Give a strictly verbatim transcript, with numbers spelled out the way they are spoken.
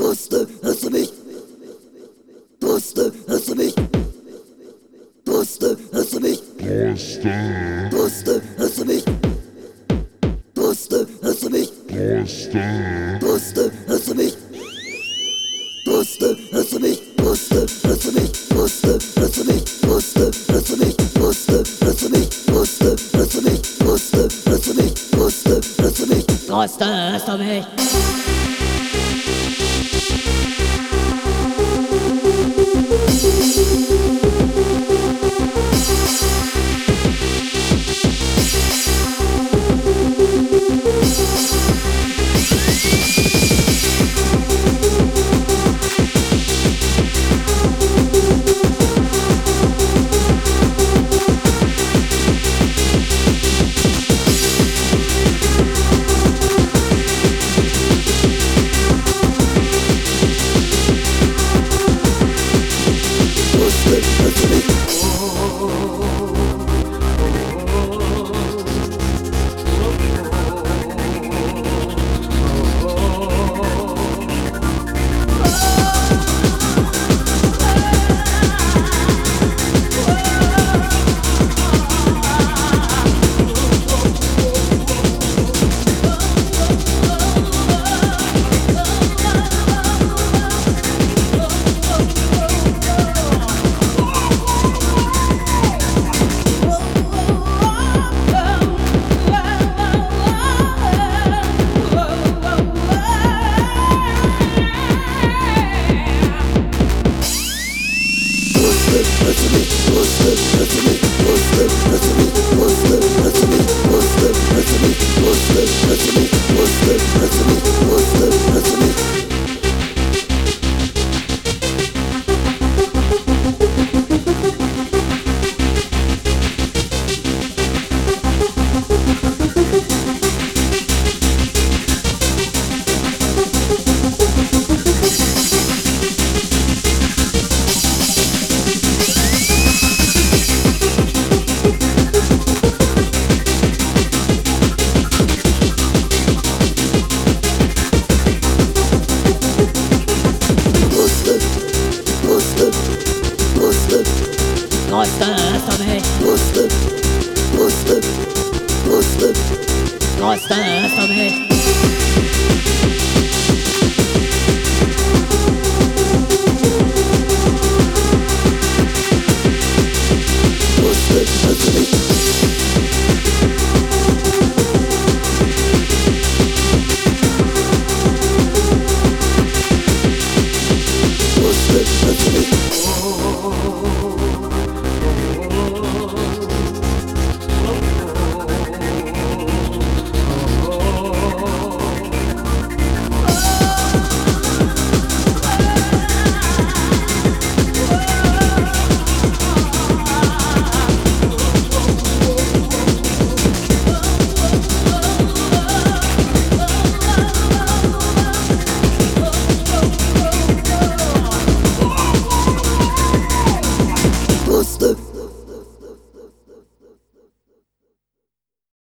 Wusste, hörst du mich? Wusste, hörst du mich? Wusste, hörst du mich? Wusste, Wusste, hörst du mich? Wusste, hörst du mich? wusste, Wusste, hörst du mich? Wusste, hörst du mich? Wusste, hörst du mich? Wusste, hörst du mich? Wusste, hörst du mich? Wusste, hörst du mich? Wusste, hörst du mich? Wusste, hörst du mich? Wusste, hörst du mich? Wusste, hörst du mich?